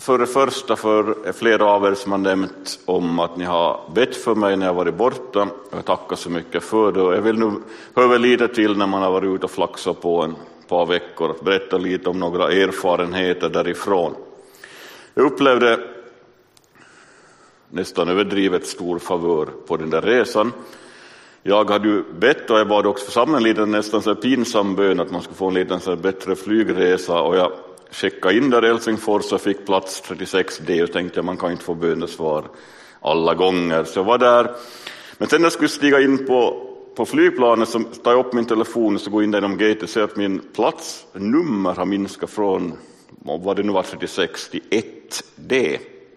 För det första, för flera av er som har nämnt om att ni har bett för mig när jag varit borta. Jag tackar så mycket för det. Jag vill nu höra lite till när man har varit ute och flaxat på en par veckor. Att berätta lite om några erfarenheter därifrån. Jag upplevde nästan överdrivet stor favör på den där resan. Jag hade ju bett och jag bad också församlingen lite nästan så pinsam bön att man skulle få en liten så bättre flygresa, och jag checkade in där i Helsingfors och fick plats 36D och tänkte att man kan inte få bönesvar alla gånger. Så jag var där. Men sen när jag skulle stiga in på flygplanet så tar jag upp min telefon och så går in där inom gaten och ser att min platsnummer har minskat från vad det nu var 36 till 1D.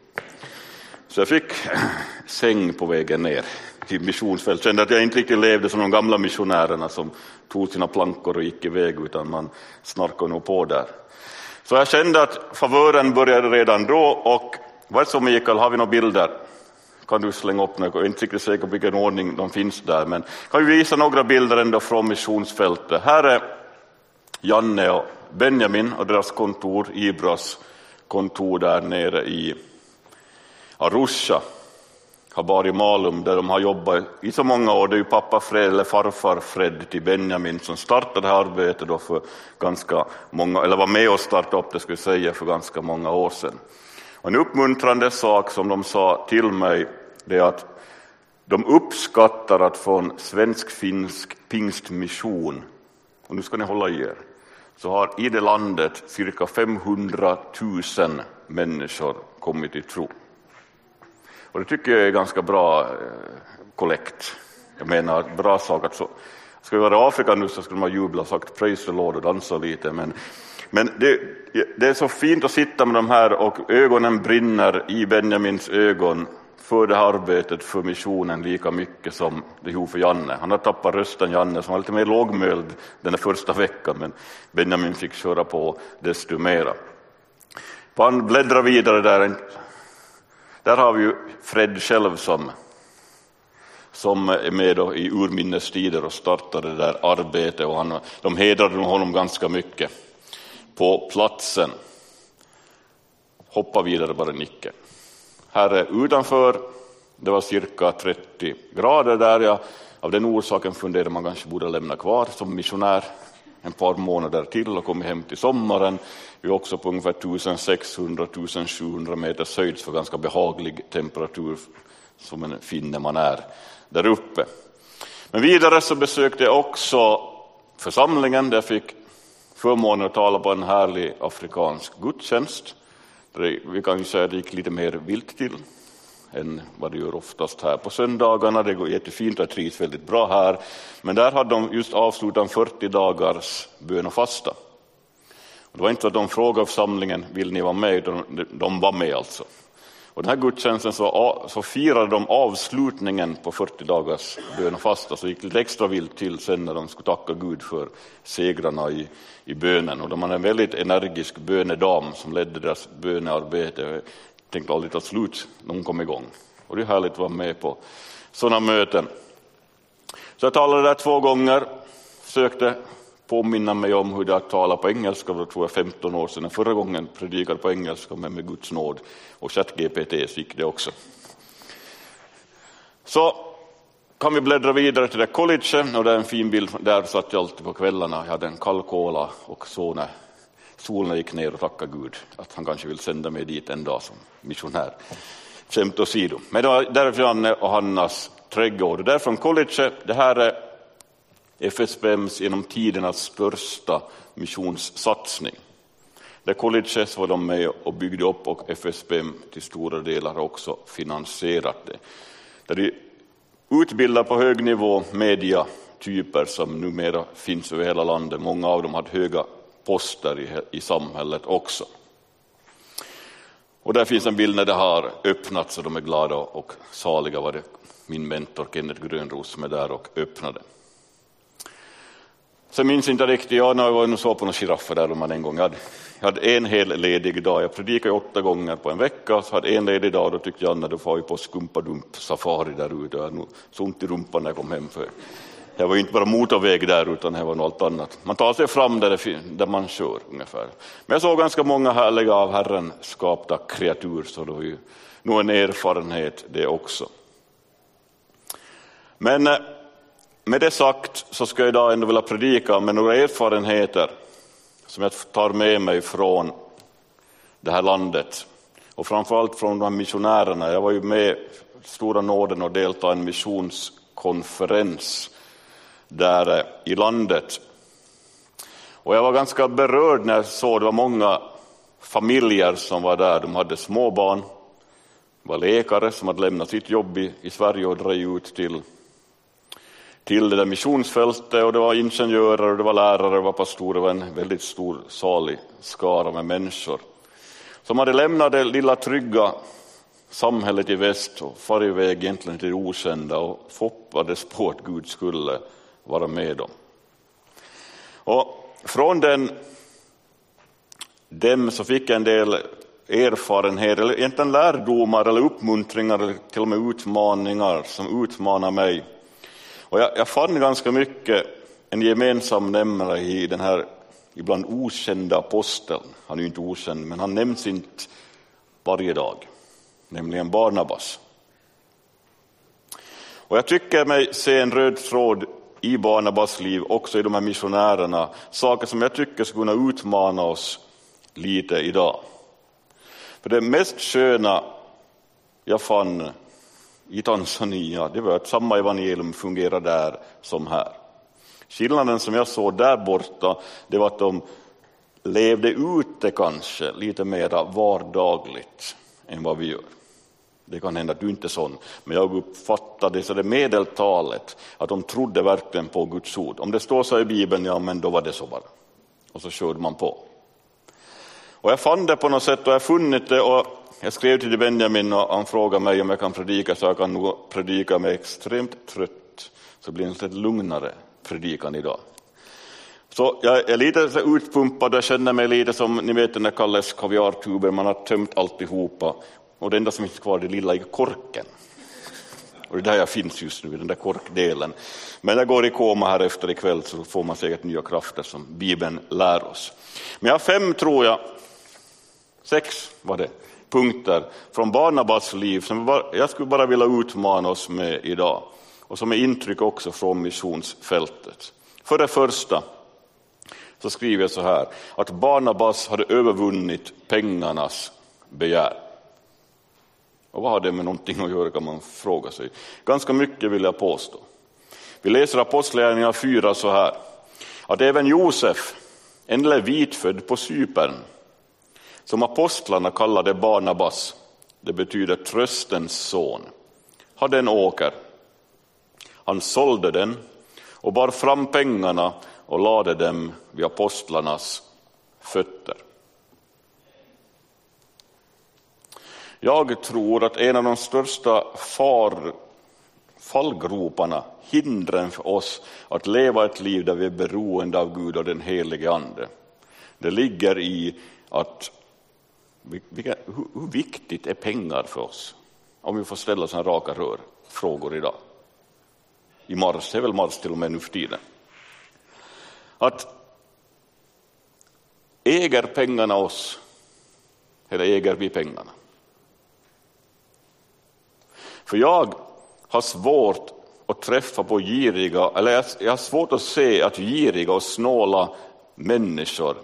Så jag fick säng på vägen ner till missionsfält. Kände att jag inte riktigt levde som de gamla missionärerna som tog sina plankor och gick iväg, utan man snarkade nog på där. Så jag kände att favören började redan då. Och vad är det så, Mikael, har vi några bilder? Kan du slänga upp några? Jag är inte riktigt säker på vilken ordning de finns där, men kan vi visa några bilder ändå från missionsfältet. Här är Janne och Benjamin och deras kontor, Ibras kontor där nere i Arusha, Habari Malum, där de har jobbat i så många år. Det är ju pappa Fred eller farfar Fred till Benjamin som startade det här arbetet då för ganska många, eller var med och startade upp det, skulle jag säga, för ganska många år sedan. Och en uppmuntrande sak som de sa till mig, det är att de uppskattar att få en svensk-finsk pingstmission, och nu ska ni hålla i er, så har i det landet cirka 500 000 människor kommit till tro. Och det tycker jag är ganska bra kollekt. Jag menar, bra sak att så. Ska vi vara i Afrika nu så skulle man jubla och sagt praise the Lord och dansa lite. Men det är så fint att sitta med de här, och ögonen brinner i Benjamins ögon för det här arbetet, för missionen lika mycket som det gjorde för Janne. Han har tappat rösten, Janne, som var lite mer lågmäld den första veckan, men Benjamin fick köra på desto mera. Han bläddrar vidare där. Där har vi ju Fred själv som är med då i urminnestider och startade det där arbetet, och de hedrade honom ganska mycket på platsen. Hoppa vidare bara, Nicke. Här är utanför, det var cirka 30 grader där. Av den orsaken funderade man kanske borde lämna kvar som missionär en par månader till och komma hem till sommaren. Vi är också på ungefär 1600-1700 meters höjd, för ganska behaglig temperatur som en finne man är där uppe. Men vidare så besökte jag också församlingen där jag fick förmånen att tala på en härlig afrikansk gudstjänst. Vi kan ju säga att det gick lite mer vilt till än vad det gör oftast här på söndagarna. Det går jättefint och trivs väldigt bra här. Men där hade de just avslutat 40 dagars bön och fasta. Och det var inte så att de frågade församlingen, vill ni vara med? De var med alltså. Och den här gudstjänsten så firade de avslutningen på 40 dagars bön och fasta. Så gick det lite extra vilt till sen när de skulle tacka Gud för segrarna i bönen. Och de hade en väldigt energisk bönedam som ledde deras bönearbete. Jag tänkte aldrig ta slut när hon kom igång. Och det är härligt att vara med på sådana möten. Så jag talade där 2 gånger. Försökte påminna mig om hur det att tala på engelska. Det tror jag 15 år sedan. Förra gången predikade på engelska, men med Guds nåd och ChatGPT gick det också. Så kan vi bläddra vidare till det college, och det är en fin bild. Där satt jag alltid på kvällarna. Jag hade en kall cola och så när solen gick ner och tackade Gud att han kanske vill sända mig dit en dag som missionär. Skämt åsido. Men det var därifrån och Hannas trädgård. Där från college, det här är FSBMs genom tidernas största missionssatsning. Där colleges var de med och byggde upp, och FSBM till stora delar också finansierat det. Där de utbildar på hög nivå mediatyper som numera finns över hela landet. Många av dem hade höga poster i samhället också. Och där finns en bild när det har öppnat, så de är glada och saliga. Var det min mentor Kenneth Grönros som är där och öppnade. Så minns inte riktigt, när jag var så på några giraffer där man en gång jag hade en hel ledig dag. Jag predikade 8 gånger på en vecka, så hade en ledig dag. Då tyckte jag, då får vi på skumpadump safari där ute. Jag hade nog så ont i rumpan när jag kom hem, för Det var inte bara motorväg där utan det var något annat. Man tar sig fram där man kör ungefär. Men jag såg ganska många härliga av Herren skapta kreatur, så det var ju nog en erfarenhet det också. Men med det sagt så ska jag idag ändå vilja predika med några erfarenheter som jag tar med mig från det här landet. Och framförallt från de missionärerna. Jag var ju med Stora nåden och deltog i en missionskonferens där i landet. Och jag var ganska berörd när jag såg det var många familjer som var där. De hade små barn, var läkare som hade lämnat sitt jobb i Sverige och dragit ut till det där missionsfältet, och det var ingenjörer, och det var lärare, det var pastorer, det var en väldigt stor salig skara med människor som hade lämnat det lilla trygga samhället i väst och far iväg egentligen till det okända och hoppades på att Gud skulle vara med dem. Och från dem så fick jag en del erfarenheter, eller egentligen lärdomar eller uppmuntringar eller till och med utmaningar som utmanar mig. Och jag fann ganska mycket en gemensam nämnare i den här ibland okända aposteln. Han är ju inte okänd, men han nämns inte varje dag, nämligen Barnabas. Och jag tycker mig se en röd tråd i Barnabas liv, också i de här missionärerna, saker som jag tycker ska kunna utmana oss lite idag. För det mest sköna jag fann i Tanzania, det var att samma evangelium fungerar där som här. Skillnaden som jag såg där borta, det var att de levde ut det kanske lite mer vardagligt än vad vi gör. Det kan hända att du inte är sån, men jag uppfattade så det medeltalet att de trodde verkligen på Guds ord. Om det står så i Bibeln, ja men då var det så bara. Och så körde man på. Och jag fann det på något sätt, och jag funnit det, och jag skrev till Benjamin och han frågade mig om jag kan predika, så jag kan nog predika mig extremt trött, så blir det en lite lugnare predikan idag. Så jag är lite så utpumpad, jag känner mig lite som, ni vet den där Kalles kaviartuber, man har tömt alltihopa och det enda som är kvar är det lilla i korken. Och det där jag finns just nu, den där korkdelen. Men jag går i koma här efter ikväll, så får man säkert nya krafter som Bibeln lär oss. Men jag har 5 tror jag, 6 var det, punkter från Barnabas liv som jag skulle bara vilja utmana oss med idag. Och som är intryck också från missionsfältet. För det första så skriver jag så här, att Barnabas hade övervunnit pengarnas begär. Och vad har det med någonting att göra, kan man fråga sig. Ganska mycket vill jag påstå. Vi läser Apostlagärningarna 4 så här, att även Josef, en levit född på Cypern, som apostlarna kallade Barnabas, det betyder tröstens son, hade en åker. Han sålde den och bar fram pengarna och lade dem vid apostlarnas fötter. Jag tror att en av de största fallgroparna, hindren för oss att leva ett liv där vi är beroende av Gud och den helige ande, det ligger i att hur viktigt är pengar för oss? Om vi får ställa sådana raka frågor idag. I mars, det är väl mars till och med nu för tiden. Att äger pengarna oss, eller äger vi pengarna? För jag har svårt att träffa på giriga, eller jag har svårt att se att giriga och snåla människor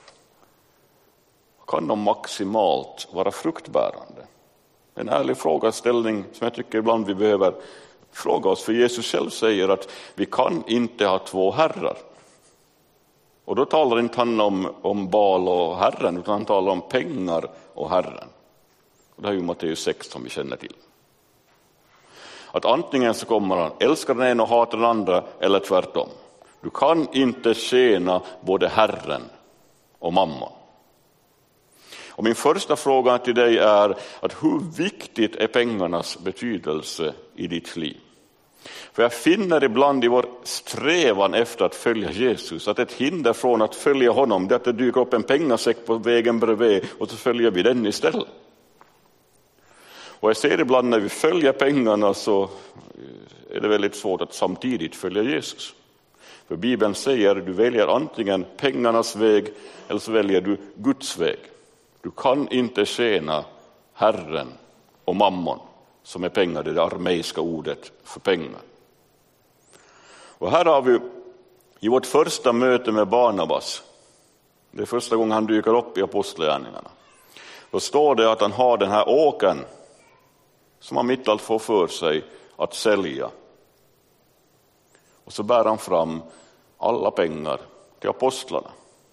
kan de maximalt vara fruktbärande. En ärlig frågeställning som jag tycker ibland vi behöver fråga oss, för Jesus själv säger att vi kan inte ha 2 herrar. Och då talar inte han om Baal och Herren, utan han talar om pengar och Herren. Och det är ju Matteus 6 som vi känner till. Att antingen så kommer han älskar den ena och hatar den andra, eller tvärtom. Du kan inte tjäna både Herren och mamman. Och min första fråga till dig är att hur viktigt är pengarnas betydelse i ditt liv? För jag finner ibland i vår strävan efter att följa Jesus att ett hinder från att följa honom, det är att det dyker upp en pengasäck på vägen bredvid och så följer vi den istället. Och jag ser ibland när vi följer pengarna så är det väldigt svårt att samtidigt följa Jesus. För Bibeln säger att du väljer antingen pengarnas väg eller så väljer du Guds väg. Du kan inte tjäna Herren och mammon, som är pengar, det arameiska ordet för pengar. Och här har vi i vårt första möte med Barnabas, det är första gången han dyker upp i apostlagärningarna, då står det att han har den här åkern som han mitt allt får för sig att sälja. Och så bär han fram alla pengar till apostlarna.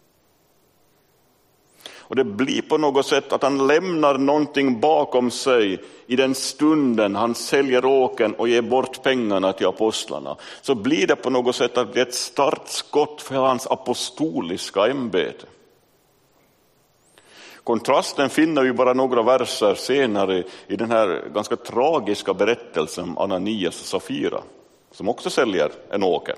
Och det blir på något sätt att han lämnar någonting bakom sig i den stunden han säljer åkern och ger bort pengarna till apostlarna. Så blir det på något sätt att det är ett startskott för hans apostoliska ämbete. Kontrasten finner vi bara några verser senare i den här ganska tragiska berättelsen om Ananias och Safira, som också säljer en åker.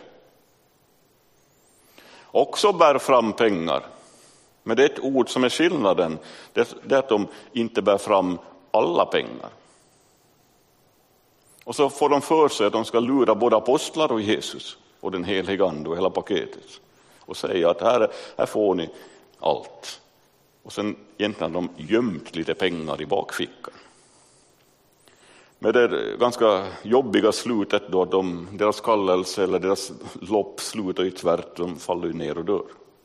Också bär fram pengar. Men det är ett ord som är skillnaden, det är att de inte bär fram alla pengar. Och så får de för sig att de ska lura både apostlar och Jesus och den helige ande och hela paketet. Och säga att här får ni allt. Och sen egentligen har de gömt lite pengar i bakfickan. Med det ganska jobbiga slutet då att deras kallelse eller deras lopp slutar ju tvärt, de faller ner och dör.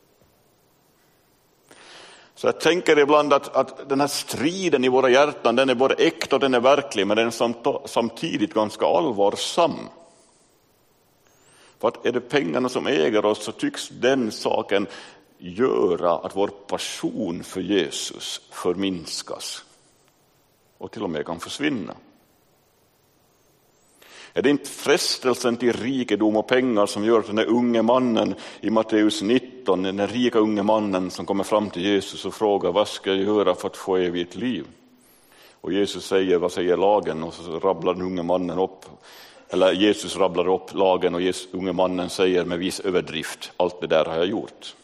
Så jag tänker ibland att den här striden i våra hjärtan, den är både äkta och den är verklig, men den är samtidigt ganska allvarsam. För att är det pengarna som äger oss så tycks den saken göra att vår passion för Jesus förminskas och till och med kan försvinna. Är det inte frestelsen till rikedom och pengar som gör att den unge mannen i Matteus 19, den rika unge mannen som kommer fram till Jesus och frågar vad ska jag göra för att få evigt liv? Och Jesus säger, vad säger lagen? Och så rabblar den unge mannen upp, eller Jesus rabblar upp lagen och unge mannen säger med viss överdrift, allt det där har jag gjort.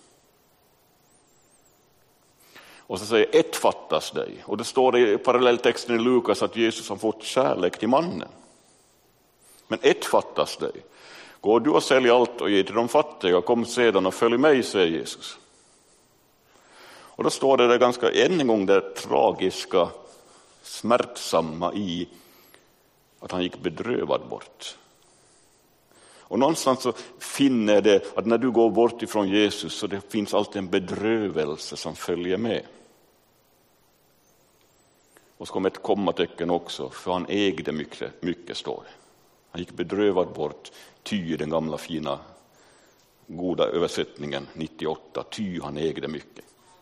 Och så säger ett fattas dig. Och det står i parallelltexten i Lukas att Jesus har fått kärlek till mannen. Men ett fattas dig. Gå du och sälj allt och ge till de fattiga, kom sedan och följ mig, säger Jesus. Och då står det där ganska än en gång det tragiska, smärtsamma i att han gick bedrövad bort. Och någonstans så finner det att när du går bort ifrån Jesus så det finns alltid en bedrövelse som följer med. Och så kommer ett kommatecken också, för han ägde mycket står det. Han gick bedrövad bort, ty den gamla fina goda översättningen 98, ty han ägde mycket.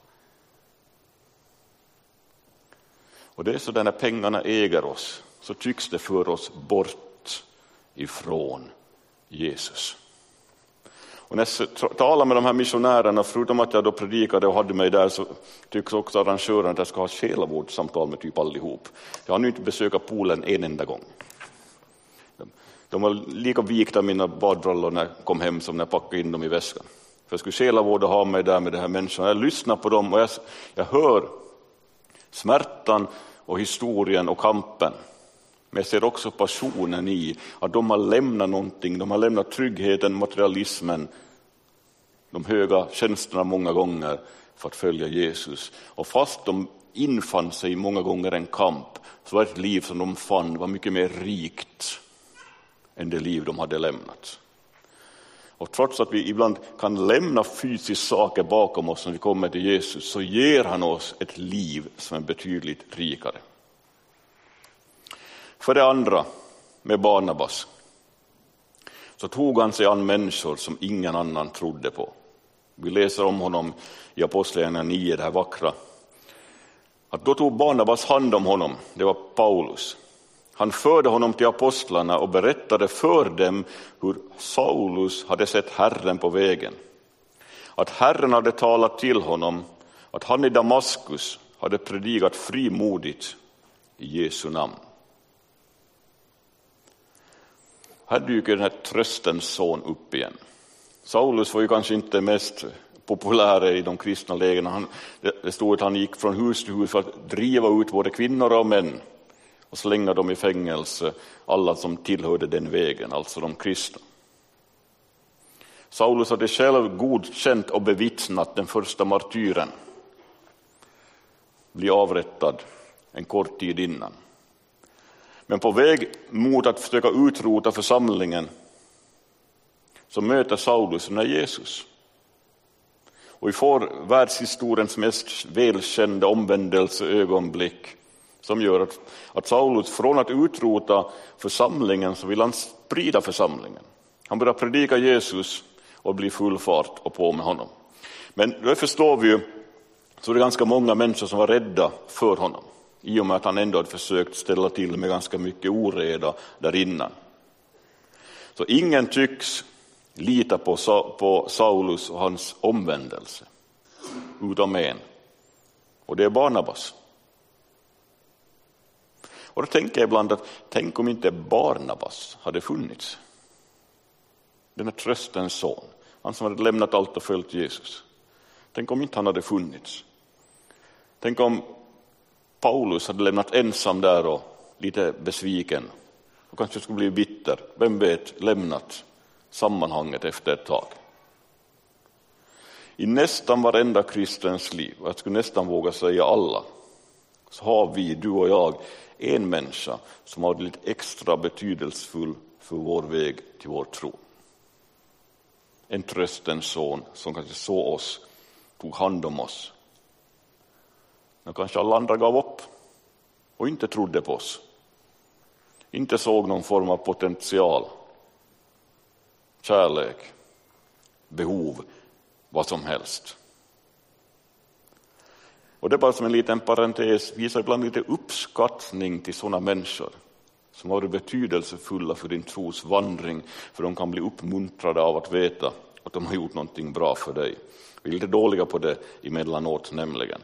Och det är så när pengarna äger oss så tycks det för oss bort ifrån Jesus. Och när jag talar med de här missionärerna, förutom att jag då predikade och hade mig där, så tycks också arrangören att jag ska ha själavårdssamtal med typ allihop. Jag har nu inte besökt poolen en enda gång. De var lika vikta mina badbrallor när jag kom hem som när jag packade in dem i väskan. För jag skulle själavårda ha mig där med de här människorna. Jag lyssnar på dem och jag hör smärtan och historien och kampen. Men jag ser också passionen i att de har lämnat någonting. De har lämnat tryggheten, materialismen, de höga tjänsterna många gånger för att följa Jesus. Och fast de infann sig många gånger en kamp, så var ett liv som de fann var mycket mer rikt än det liv de hade lämnat. Och trots att vi ibland kan lämna fysiska saker bakom oss när vi kommer till Jesus, så ger han oss ett liv som är betydligt rikare. För det andra, med Barnabas, så tog han sig an människor som ingen annan trodde på. Vi läser om honom i Apostlagärningarna 9, det här vackra. Att då tog Barnabas hand om honom, det var Paulus. Han förde honom till apostlarna och berättade för dem hur Saulus hade sett Herren på vägen. Att Herren hade talat till honom, att han i Damaskus hade predikat frimodigt i Jesu namn. Här dyker den här tröstens son upp igen. Saulus var ju kanske inte mest populär i de kristna lägena. Det stod att han gick från hus till hus för att driva ut både kvinnor och män. och slänga dem i fängelse, alla som tillhörde den vägen, alltså de kristna. Saulus hade själv godkänt och bevittnat den första martyren bli avrättad en kort tid innan. Men på väg mot att försöka utrota församlingen så möter Saulus den här Jesus. Och vi får världshistoriens mest välkända omvändelseögonblick som gör att Saulus från att utrota församlingen så vill han sprida församlingen. Han börjar predika Jesus och blir full fart och på med honom. Men då förstår vi ju så det är ganska många människor som var rädda för honom. I och med att han ändå hade försökt ställa till med ganska mycket oreda där innan. Så ingen tycks lita på Saulus och hans omvändelse. Utom en. Och det är Barnabas. Och då tänker jag ibland att tänk om inte Barnabas hade funnits. Den här tröstens son. Han som hade lämnat allt och följt Jesus. Tänk om inte han hade funnits. Tänk om Paulus hade lämnat ensam där och lite besviken. Och kanske skulle bli bitter. Vem vet, lämnat sammanhanget efter ett tag. I nästan varenda kristens liv, och jag skulle nästan våga säga alla, så har vi, du och jag, en människa som har blivit extra betydelsefull för vår väg till vår tro. En tröstens son som kanske såg oss, tog hand om oss. Men kanske alla andra gav upp och inte trodde på oss. Inte såg någon form av potential, kärlek, behov, vad som helst. Och det är bara som en liten parentes, visar ibland lite uppskattning till sådana människor som har varit betydelsefulla för din tros vandring, för de kan bli uppmuntrade av att veta att de har gjort någonting bra för dig. Vi är lite dåliga på det emellanåt nämligen.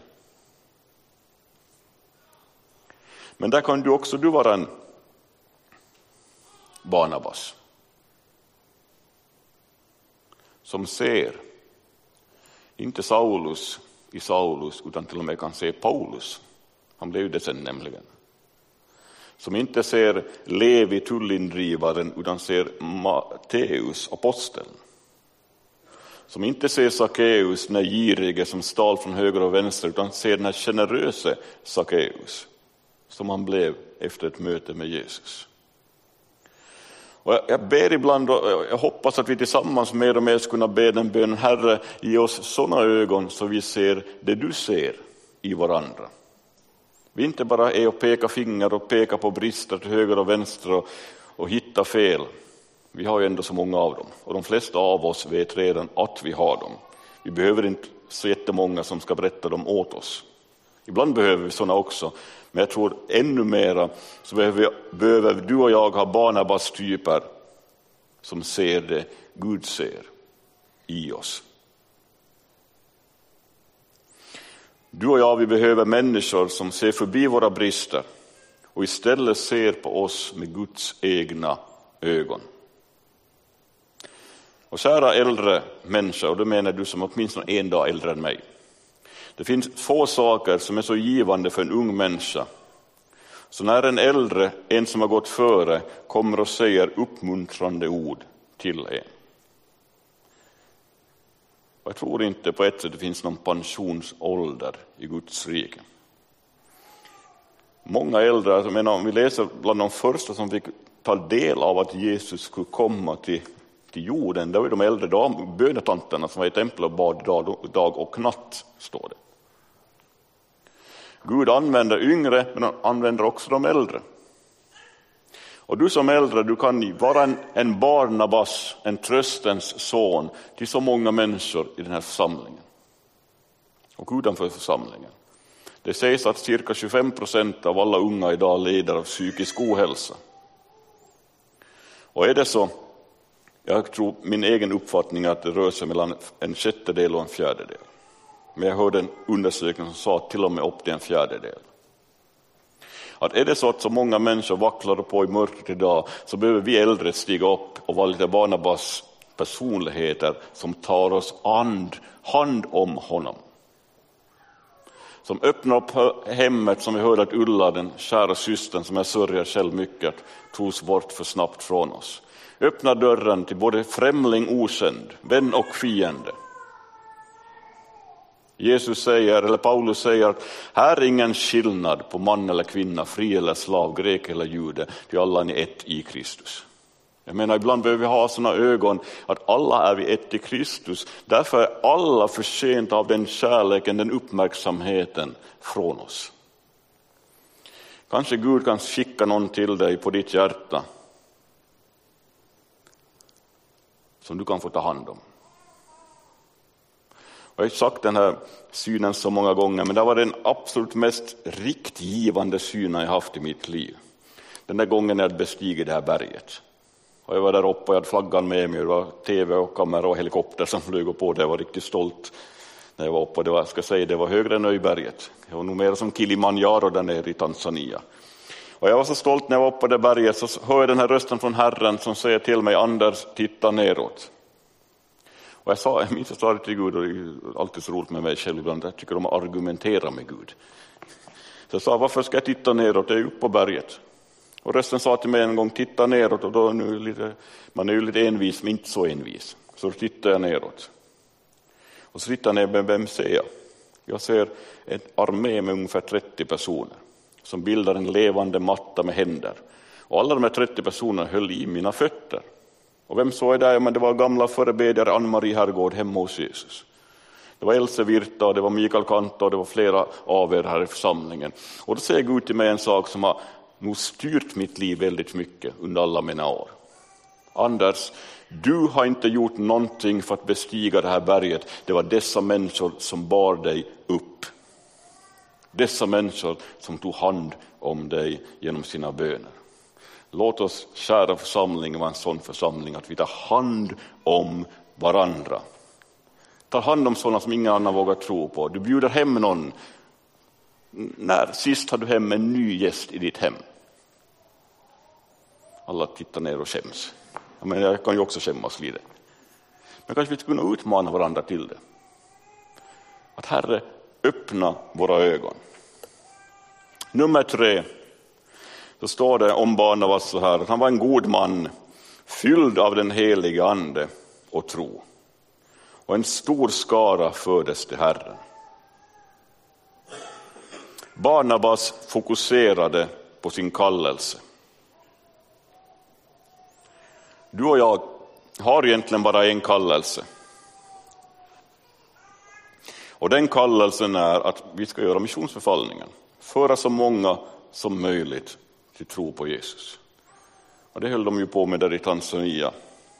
Men där kan du vara en Barnabas som ser inte Saulus i Saulus utan till och med kan se Paulus. Han blev det sen nämligen. Som inte ser Levi tullindrivaren utan ser Matteus aposteln. Som inte ser Sackeus den girige som stal från höger och vänster utan ser den här generöse Sackeus som han blev efter ett möte med Jesus. Och jag ber ibland och jag hoppas att vi tillsammans mer och mer ska kunna be den bönen: Herre, ge oss sådana ögon så vi ser det du ser i varandra. Vi inte bara är och peka finger och peka på brister till höger och vänster och hitta fel. Vi har ju ändå så många av dem. Och de flesta av oss vet redan att vi har dem. Vi behöver inte så jättemånga som ska berätta dem åt oss. Ibland behöver vi sådana också. Men jag tror ännu mera så behöver du och jag ha Barnabas-typer som ser det Gud ser i oss. Du och jag, vi behöver människor som ser förbi våra brister och istället ser på oss med Guds egna ögon. Och kära äldre människor, och då menar du som åtminstone en dag äldre än mig. Det finns få saker som är så givande för en ung människa. Så när en äldre, en som har gått före, kommer och säger uppmuntrande ord till en. Och jag tror inte på ett sätt det finns någon pensionsålder i Guds rike. Många äldre, jag menar, om vi läser bland de första som fick ta del av att Jesus skulle komma till jorden, det var de äldre bönetanterna som var i templet och bad dag och natt, står det. Gud använder yngre, men han använder också de äldre. Och du som äldre, du kan vara en Barnabas, en tröstens son till så många människor i den här församlingen. Och utanför församlingen. Det sägs att cirka 25% av alla unga idag lider av psykisk ohälsa. Och är det så, jag tror min egen uppfattning är att det rör sig mellan 1/6 och 1/4. Men jag hörde en undersökning som sa till och med upp till 1/4. Att är det så att så många människor vacklar på i mörkret idag, så behöver vi äldre stiga upp och vara lite Barnabas personligheter som tar oss hand om honom. som öppnar upp hemmet, som vi hörde att Ulla, den kära systern som jag sörjer själv mycket, togs bort för snabbt från oss. Öppnar dörren till både främling, okänd, vän och fiende. Jesus säger, eller Paulus säger, att här är ingen skillnad på man eller kvinna, fri eller slav, grek eller jude, till alla är ett i Kristus. Jag menar, ibland behöver vi ha sådana ögon att alla är vi ett i Kristus. Därför är alla förtjänta av den kärleken, den uppmärksamheten från oss. Kanske Gud kan skicka någon till dig på ditt hjärta som du kan få ta hand om. Jag har sagt den här synen så många gånger, men det var den absolut mest riktgivande synen jag haft i mitt liv. Den där gången när jag bestigit det här berget. Och jag var där uppe och jag hade flaggan med mig. Det var tv och kamera och helikopter som flög på det. Jag var riktigt stolt när jag var uppe. Det var högre än Öjberget. Jag var nog mer som Kilimanjaro där nere i Tanzania. Och jag var så stolt när jag var uppe på det berget, så hör jag den här rösten från Herren som säger till mig: Anders, titta neråt. Och jag minns att jag sa till Gud, och det är alltid så roligt med mig själv ibland, jag tycker om att argumentera med Gud. Så jag sa, varför ska jag titta neråt? Jag är uppe på berget. Och rösten sa till mig en gång, titta neråt. Och då är man är ju lite envis, men inte så envis. Så då tittar jag neråt. Och så tittar jag ner, vem ser jag? Jag ser en armé med ungefär 30 personer som bildar en levande matta med händer. Och alla de här 30 personerna höll i mina fötter. Och vem såg jag där? Men det var gamla förebedjare Ann-Marie Herrgård hemma hos Jesus. Det var Else Virta och det var Mikael Kanto och det var flera av er här i församlingen. Och då säger Gud till mig en sak som har nog styrt mitt liv väldigt mycket under alla mina år. Anders, du har inte gjort någonting för att bestiga det här berget. Det var dessa människor som bar dig upp. Dessa människor som tog hand om dig genom sina böner. Låt oss, kära församling, vara en sån församling att vi tar hand om varandra. Tar hand om sådana som ingen annan vågar tro på. Du bjuder hem någon. När sist har du hem en ny gäst i ditt hem? Alla tittar ner och skäms. Men jag kan ju också skämmas lite. Men kanske vi ska kunna utmana varandra till det. Att Herre, öppna våra ögon. Nummer 3. Då står det om Barnabas så här, att han var en god man, fylld av den heliga ande och tro. Och en stor skara fördes till Herren. Barnabas fokuserade på sin kallelse. Du och jag har egentligen bara en kallelse. Och den kallelsen är att vi ska göra missionsbefallningen. Föra så många som möjligt till tro på Jesus. Och det höll de ju på med där i Tanzania.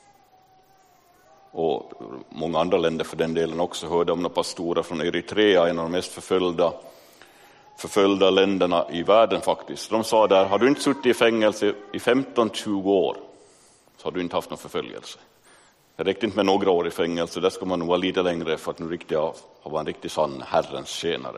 Och många andra länder för den delen också. Hörde om några pastorer från Eritrea, en av de mest förföljda länderna i världen faktiskt. De sa där, har du inte suttit i fängelse i 15-20 år så har du inte haft någon förföljelse. Det räckte inte med några år i fängelse, där ska man nog vara lite längre för att nu vara en riktigt sann Herrens tjänare.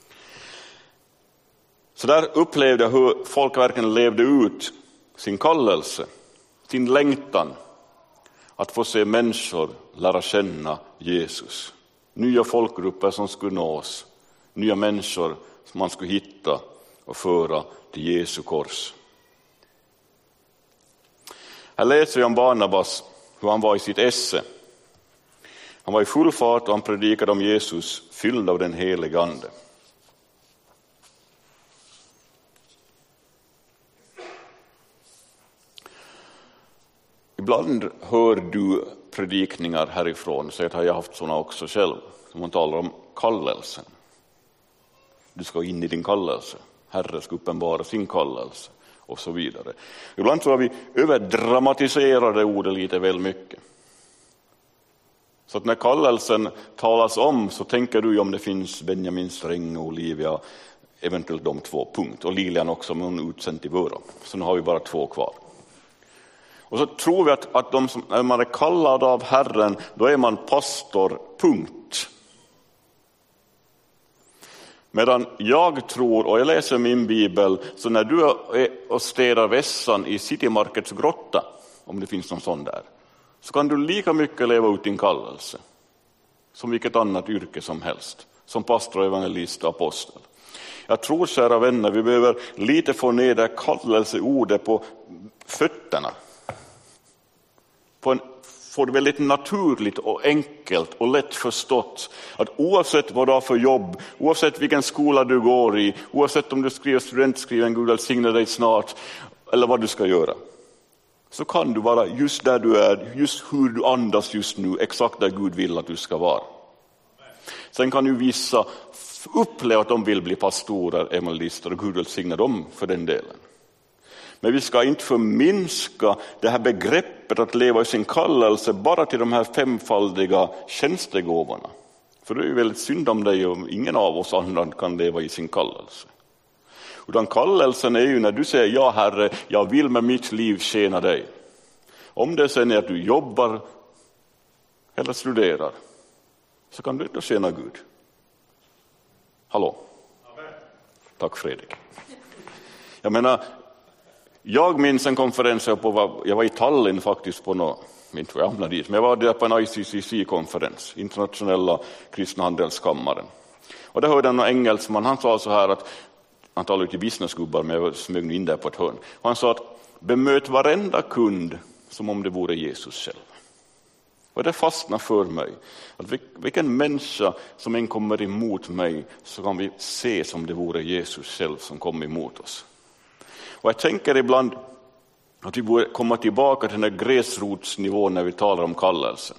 Så där upplevde jag hur folk verkligen levde ut sin kallelse, sin längtan att få se människor lära känna Jesus. Nya folkgrupper som skulle nås, nya människor som man skulle hitta och föra till Jesu kors. Här läser jag om Barnabas, hur han var i sitt esse. Han var i full fart och han predikade om Jesus, fylld av den heliga ande. Ibland hör du predikningar härifrån, så har jag haft sådana också själv, som man talar om kallelsen. Du ska in i din kallelse, Herre ska uppenbara sin kallelse och så vidare. Ibland tror jag vi överdramatiserar det ordet lite väl mycket. Så att när kallelsen talas om så tänker du ju om det finns Benjamin Sträng och Olivia, eventuellt de 2, punkt. Och Lilian också, men hon är utsänd till Böra. Så nu har vi bara 2 kvar. Och så tror vi att när man är kallad av Herren, då är man pastor, punkt. Medan jag tror, och jag läser min bibel, så när du är och städar vässan i City Markets grotta, om det finns någon sån där, så kan du lika mycket leva ut din kallelse som vilket annat yrke som helst. som pastor, evangelist och apostel. Jag tror, kära vänner, vi behöver lite få ner det kallelseordet på fötterna. Få det väldigt naturligt och enkelt och lätt förstått. Att oavsett vad du har för jobb, oavsett vilken skola du går i, oavsett om du skriver studentskriven, Gud välsigne dig snart, eller vad du ska göra, så kan du vara just där du är, just hur du andas just nu, exakt där Gud vill att du ska vara. Sen kan ju vissa uppleva att de vill bli pastorer, evangelister, och Gud välsigna dem för den delen. Men vi ska inte förminska det här begreppet att leva i sin kallelse bara till de här femfaldiga tjänstegåvorna. För det är ju väldigt synd om dig, och ingen av oss andra kan leva i sin kallelse. Utan kallelsen är ju när du säger: ja Herre, jag vill med mitt liv tjäna dig. Om det sen är att du jobbar eller studerar, så kan du inte tjäna Gud. Hallå? Amen. Tack Fredrik. Jag menar, jag minns en konferens jag var i Tallinn faktiskt på något, inte vad jag hamnade dit, men jag var där på en ICCC-konferens, internationella kristna handelskammaren. Och där hörde jag någon engelsman, han sa så här att, han talade ut i businessgubbar, men jag smög in där på ett hörn. Och han sa att bemöt varenda kund som om det vore Jesus själv. Och det fastnar för mig. Att vilken människa som än kommer emot mig, så kan vi se som det vore Jesus själv som kom emot oss. Och jag tänker ibland att vi borde komma tillbaka till den här gräsrotsnivån när vi talar om kallelsen.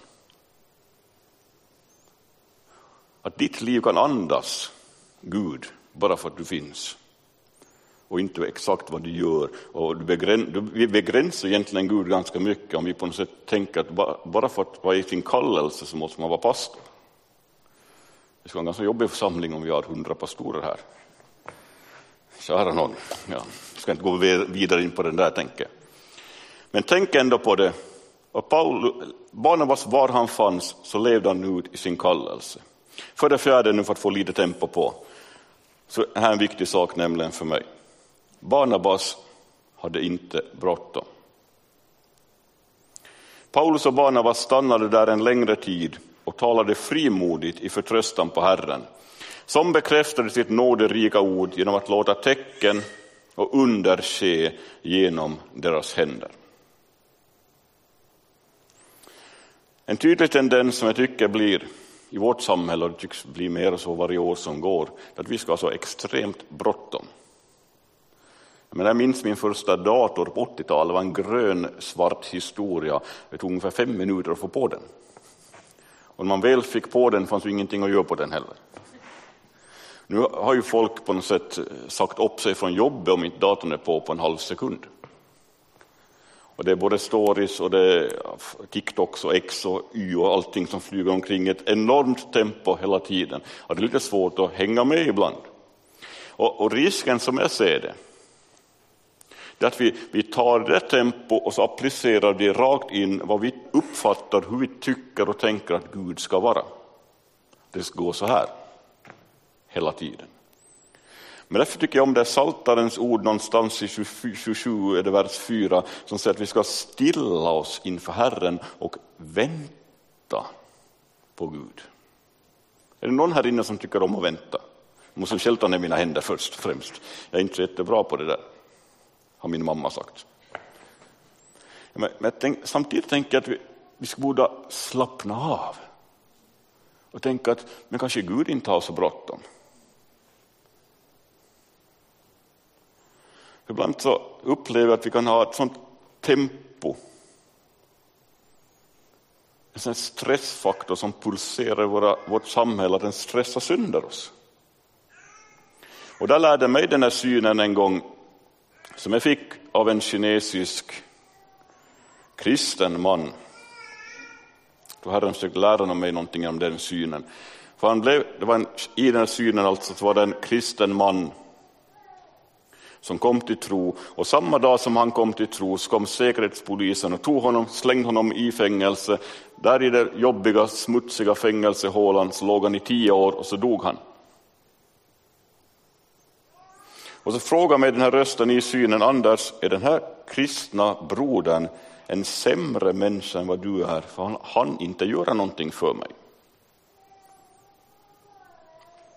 Att ditt liv kan andas Gud bara för att du finns. Och inte exakt vad du gör. Och vi begränsar egentligen Gud ganska mycket om vi på något sätt tänker att bara för att vara i sin kallelse så måste man vara pastor. Det ska vara en ganska jobbig församling om vi har 100 pastorer här. Kära någon. Ja, jag ska inte gå vidare in på den där tänker. Men tänk ändå på det. Och Barnabas, var han fanns, så levde han ut i sin kallelse. För det fjärde, nu för att få lite tempo på, så är här en viktig sak nämligen för mig. Barnabas hade inte bråttom. Paulus och Barnabas stannade där en längre tid och talade frimodigt i förtröstan på Herren, som bekräftade sitt nåderika ord genom att låta tecken och under ske genom deras händer. En tydlig tendens som jag tycker blir i vårt samhälle, och det tycks bli mer så varje år som går, att vi ska ha så extremt bråttom. Men jag minns min första dator på 80-talet, det var en grön svart historia. Det tog ungefär 5 minuter att få på den. Och när man väl fick på den fanns ju ingenting att göra på den heller. Nu har ju folk på något sätt sagt upp sig från jobbet om inte datorn är på en halv sekund. Och det är både stories och det är TikToks och X och Y och allting som flyger omkring ett enormt tempo hela tiden. Och det är lite svårt att hänga med ibland. Och risken som jag ser det är att vi tar det tempo och så applicerar det rakt in vad vi uppfattar, hur vi tycker och tänker att Gud ska vara. Det ska gå så här hela tiden. Men därför tycker jag om det Psaltarens ord någonstans i 27 är det vers 4 som säger att vi ska stilla oss inför Herren och vänta på Gud. Är det någon här inne som tycker om att vänta? Jag måste själv ta ner mina händer först främst. Jag är inte jättebra på det där, har min mamma sagt. Men samtidigt tänker jag att vi ska borde slappna av. Och tänka att men kanske Gud inte har så bråttom. Ibland så upplever jag att vi kan ha ett sånt tempo. En sån stressfaktor som pulserar i vårt samhälle, att den stressar sönder oss. Och där lärde mig den här synen en gång som jag fick av en kinesisk kristen man. Då Herren försökte lära mig någonting om den synen. För i den här synen alltså så var det en kristen man som kom till tro, och samma dag som han kom till tro så kom säkerhetspolisen och tog honom, slängde honom i fängelse. Där i det jobbiga, smutsiga fängelsehålan så låg han i 10 år och så dog han. Och så frågar mig den här rösten i synen: Anders, är den här kristna brodern en sämre människa än vad du är? För han inte göra någonting för mig.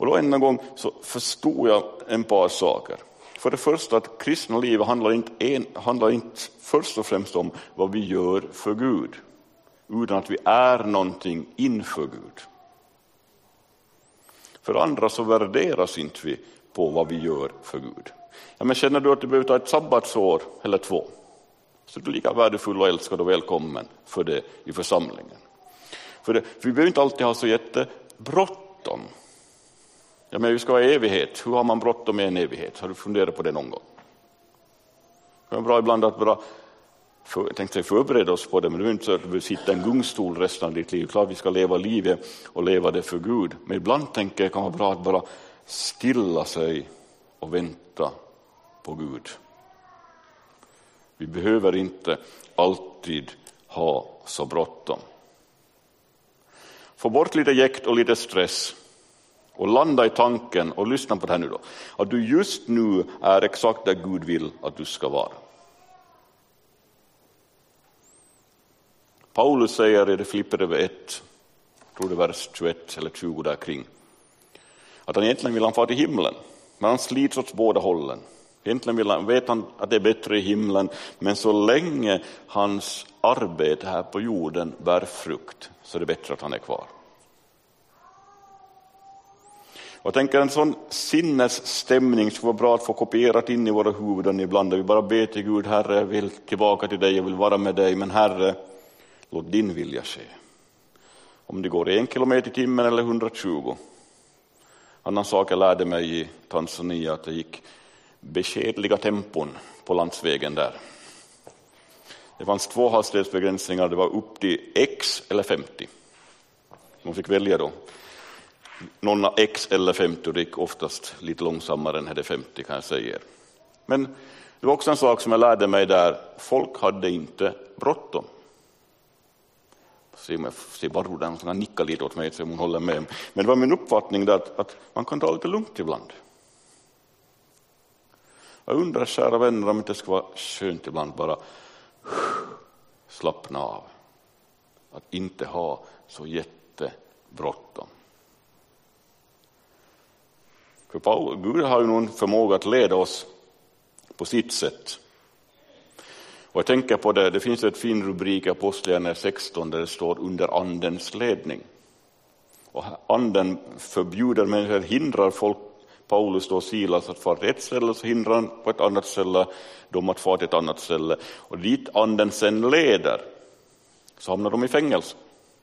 Och då en gång så förstod jag en par saker. För det första att kristna livet handlar inte först och främst om vad vi gör för Gud, utan att vi är någonting inför Gud. För andra så värderas inte vi på vad vi gör för Gud. Ja, men känner du att du behöver ta ett sabbatsår eller 2, så är du lika värdefull och älskad och välkommen för det i församlingen. För vi behöver inte alltid ha så jättebråttom. Ja, men vi ska ha evighet. Hur har man bråttom med en evighet? Har du funderat på det någon gång? Det är bra ibland att bara förbereda oss på det, men det är inte så att du sitter i en gungstol resten av ditt liv. Klart vi ska leva livet och leva det för Gud. Men ibland tänker jag kan vara bra att bara stilla sig och vänta på Gud. Vi behöver inte alltid ha så bråttom. Få bort lite jäkt och lite stress och landa i tanken och lyssna på det här nu då. Att du just nu är exakt där Gud vill att du ska vara. Paulus säger i det Filippibrevet 1, tror det vers 21 eller 20 där kring, att han egentligen vill han fara till himlen, men han slits åt båda hållen. Egentligen vet han att det är bättre i himlen, men så länge hans arbete här på jorden bär frukt så är det bättre att han är kvar. Och jag tänker en sån sinnesstämning skulle vara bra att få kopierat in i våra huvuden ibland, där vi bara ber till Gud: Herre, jag vill tillbaka till dig, jag vill vara med dig, men Herre, låt din vilja ske. Om det går 1 kilometer i timmen eller 120. Annan sak jag lärde mig i Tanzania, att det gick beskedliga tempon på landsvägen där. Det fanns 2 hastighetsbegränsningar, det var upp till X eller 50. Man fick välja då. Någon X eller 50, det gick oftast lite långsammare än det 50 kan jag säga. Men det var också en sak som jag lärde mig där. Folk hade inte bråttom. Se bara hur den som nickar lite åt mig så hon håller med. Men det var min uppfattning där att man kan ta lite lugnt ibland. Jag undrar, kära vänner, om det ska vara skönt ibland bara slappna av. Att inte ha så jättebråttom. För Gud har ju någon förmåga att leda oss på sitt sätt. Och jag tänker på det finns ett fin rubrik i Apostlagärningarna 16 där det står under andens ledning. Och anden förbjuder människor, hindrar folk, Paulus och Silas att fara till ett ställe, så hindrar han på ett annat ställe dem att fara till ett annat ställe. Och dit anden sen leder så hamnar de i fängelse.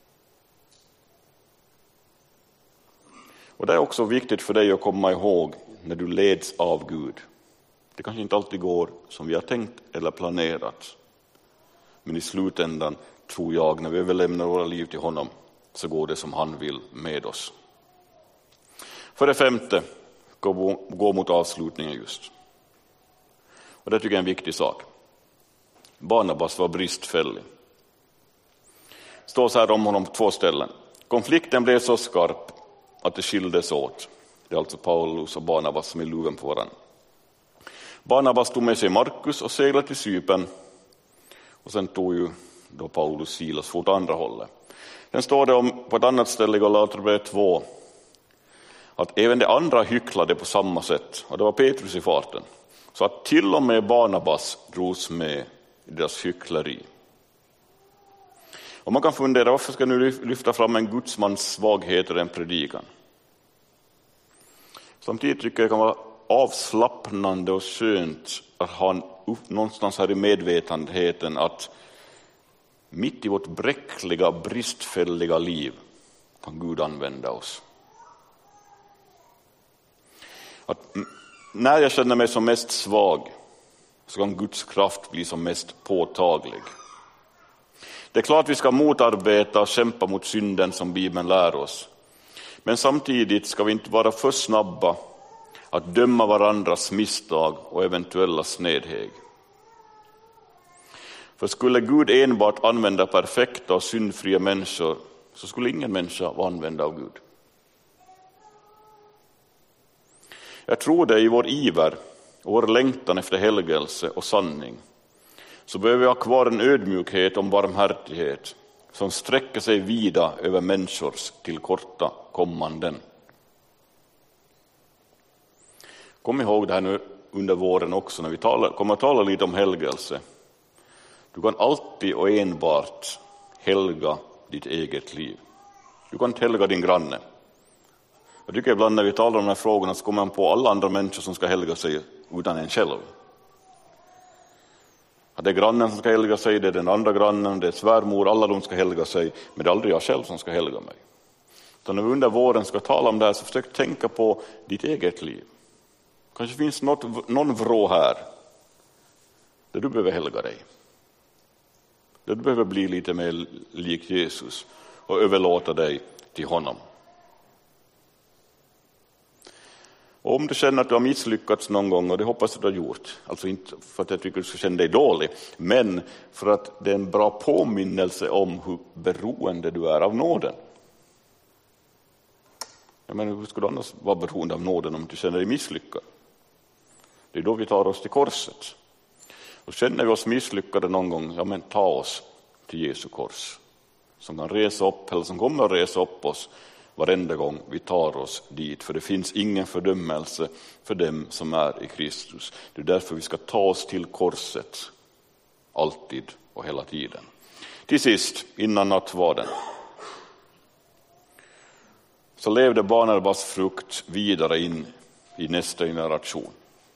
Och det är också viktigt för dig att komma ihåg när du leds av Gud. Det kanske inte alltid går som vi har tänkt eller planerat. Men i slutändan tror jag, när vi överlämnar våra liv till honom, så går det som han vill med oss. För det 5, gå mot avslutningen just. Och det tycker jag är en viktig sak. Barnabas var bristfällig. Det står så här om honom på 2 ställen. Konflikten blev så skarp att det skildes åt. Det är alltså Paulus och Barnabas som är luven på varandra. Barnabas tog med sig Markus och seglade till Cypern. Och sen tog ju då Paulus Silas åt andra hållet. Sen står det om på ett annat ställe i Galaterbrevet 2 att även de andra hycklade på samma sätt. Och det var Petrus i farten. Så att till och med Barnabas drogs med i deras hyckleri. Och man kan fundera, varför ska nu lyfta fram en gudsmans svagheter i en predikan? Samtidigt tycker jag det kan vara avslappnande och skönt att ha någonstans här i medvetenheten att mitt i vårt bräckliga, bristfälliga liv kan Gud använda oss. Att när jag känner mig som mest svag så kan Guds kraft bli som mest påtaglig. Det är klart att vi ska motarbeta och kämpa mot synden som Bibeln lär oss. Men samtidigt ska vi inte vara för snabba att döma varandras misstag och eventuella snedheg. För skulle Gud enbart använda perfekta och syndfria människor så skulle ingen människa vara använd av Gud. Jag tror det i vår iver och vår längtan efter helgelse och sanning så behöver vi ha kvar en ödmjukhet om barmhärtighet som sträcker sig vida över människors tillkortakommanden. Kom ihåg det här nu under våren också när vi kommer att tala lite om helgelse. Du kan alltid och enbart helga ditt eget liv. Du kan inte helga din granne. Jag tycker ibland när vi talar om de här frågorna så kommer man på alla andra människor som ska helga sig utan en själv. Det är grannen som ska helga sig, det är den andra grannen, det är svärmor, alla de ska helga sig, men det är aldrig jag själv som ska helga mig. Så när vi under våren ska tala om det här så försök tänka på ditt eget liv. Kanske finns någon vrå här där du behöver helga dig. Där du behöver bli lite mer lik Jesus och överlåta dig till honom. Och om du känner att du har misslyckats någon gång, och det hoppas jag du har gjort, alltså inte för att jag tycker du ska känna dig dålig, men för att det är en bra påminnelse om hur beroende du är av nåden. Jag menar, hur skulle du annars vara beroende av nåden om du känner dig misslyckad? Det är då vi tar oss till korset. Och känner vi oss misslyckade någon gång, ja men ta oss till Jesu kors. Som kan resa upp, eller som kommer att resa upp oss varenda gång vi tar oss dit. För det finns ingen fördömelse för dem som är i Kristus. Det är därför vi ska ta oss till korset. Alltid och hela tiden. Till sist, innan nattvarden, så levde Barnabas frukt vidare in i nästa generation.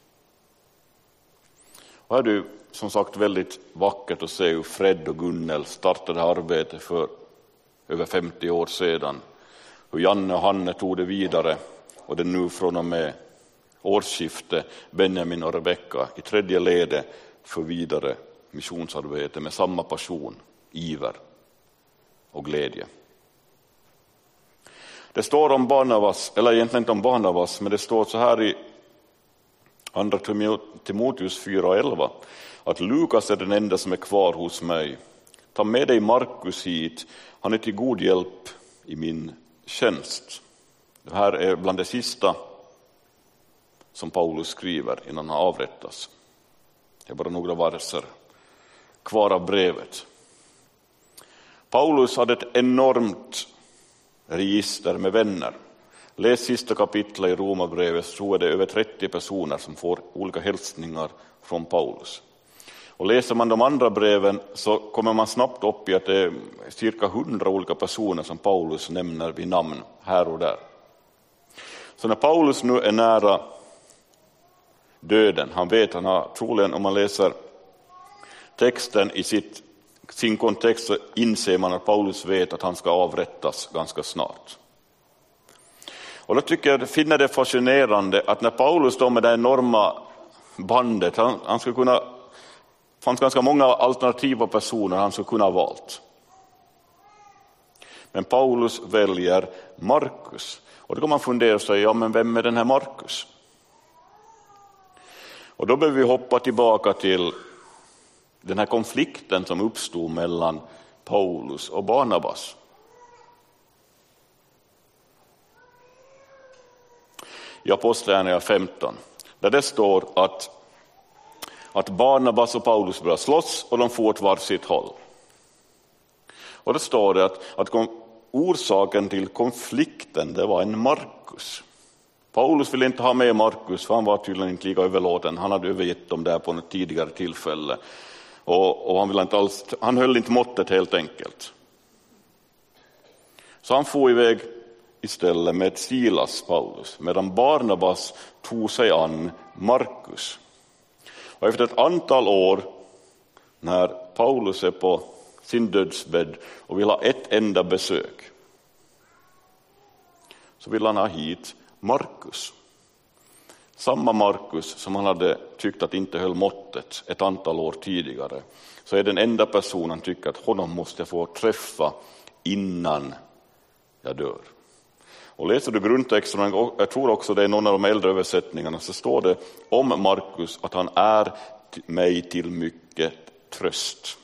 Och här är det som sagt väldigt vackert att se hur Fred och Gunnel startade arbetet för över 50 år sedan. Hur Janne och Hanne tog det vidare, och det nu från och med årsskifte Benjamin och Rebecka i tredje ledet för vidare missionsarbete med samma passion, iver och glädje. Det står om Barnabas, eller egentligen inte om Barnabas, men det står så här i andra Timoteus 4:11 att Lukas är den enda som är kvar hos mig. Ta med dig Markus hit, han är till god hjälp i min tjänst. Det här är bland det sista som Paulus skriver innan han avrättas. Det är bara några verser kvar av brevet. Paulus hade ett enormt register med vänner. Läs sista kapitlet i Romarbrevet, så är det över 30 personer som får olika hälsningar från Paulus. Och läser man de andra breven så kommer man snabbt upp i att det är cirka 100 olika personer som Paulus nämner vid namn här och där. Så när Paulus nu är nära döden, han har troligen, om man läser texten i sin kontext, så inser man att Paulus vet att han ska avrättas ganska snart. Och då tycker jag, finner det fascinerande att när Paulus då med det enorma bandet, han skulle kunna, det fanns ganska många alternativa personer han skulle kunna ha valt. Men Paulus väljer Markus. Och då kan man fundera sig, ja men vem är den här Markus? Och då behöver vi hoppa tillbaka till den här konflikten som uppstod mellan Paulus och Barnabas. I Apostlagärningarna 15, där det står att Barnabas och Paulus började slåss och de får åt var sitt håll. Och då står det att orsaken till konflikten, det var en Markus. Paulus ville inte ha med Markus, för han var tydligen inte lika överlåten. Han hade övergett dem där på något tidigare tillfälle. Och han höll inte måttet helt enkelt. Så han får iväg istället med Silas, Paulus, medan Barnabas tog sig an Markus. Och efter ett antal år, när Paulus är på sin dödsbädd och vill ha ett enda besök, så vill han ha hit Markus. Samma Markus som han hade tyckt att inte höll måttet ett antal år tidigare, så är den enda personen han tycker att honom måste jag få träffa innan jag dör. Och läser du grundtexten, jag tror också det är någon av de äldre översättningarna, så står det om Markus att han är mig till mycket tröst.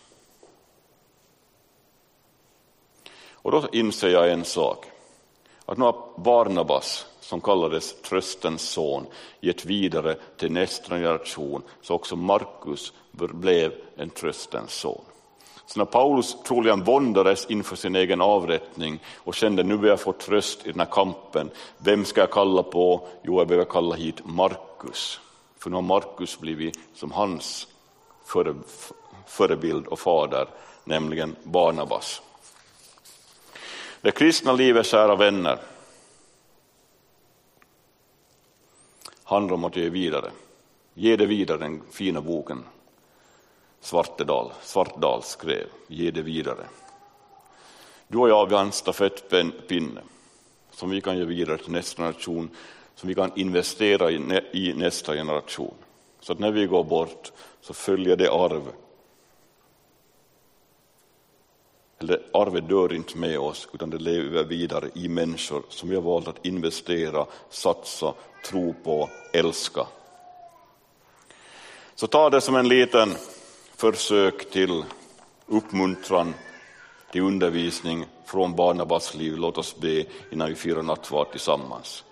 Och då inser jag en sak, att nu har Barnabas, som kallades tröstens son, gett vidare till nästa generation, så också Markus blev en tröstens son. Så när Paulus troligen våndades inför sin egen avrättning och kände nu vill jag få tröst i den här kampen, vem ska jag kalla på? Jo, jag behöver kalla hit Markus. För nu har Markus blivit som hans förebild och fader, nämligen Barnabas. Det kristna livet, kära vänner, handlar om att ge vidare. Ge det vidare, den fina boken Svartdal skrev. Ge det vidare. Du och jag, vi har en stafettpinne som vi kan ge vidare till nästa generation, som vi kan investera i nästa generation. Så att när vi går bort så följer det arv. Eller arvet dör inte med oss, utan det lever vidare i människor som vi har valt att investera, satsa, tro på, älska. Så ta det som en liten försök till uppmuntran, till undervisning från Barnabas liv. Låt oss be innan vi firar nattvard tillsammans.